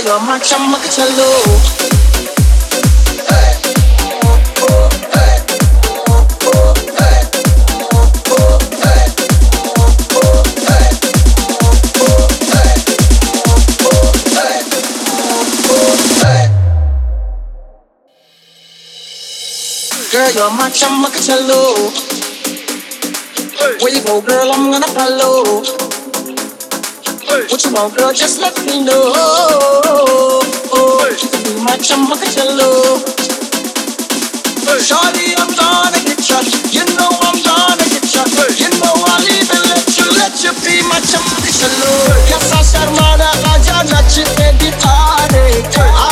you're my chamacachalo. Girl, you're my chamacachalo. Where you go, girl, I'm gonna follow. What you want, girl, just let me know. You can be my chamacachalo. Shawty, I'm gonna get ya. You know I'm gonna get ya. You know I'll even let you be my chamacachalo. Yes, I shall mother, I just let you edit.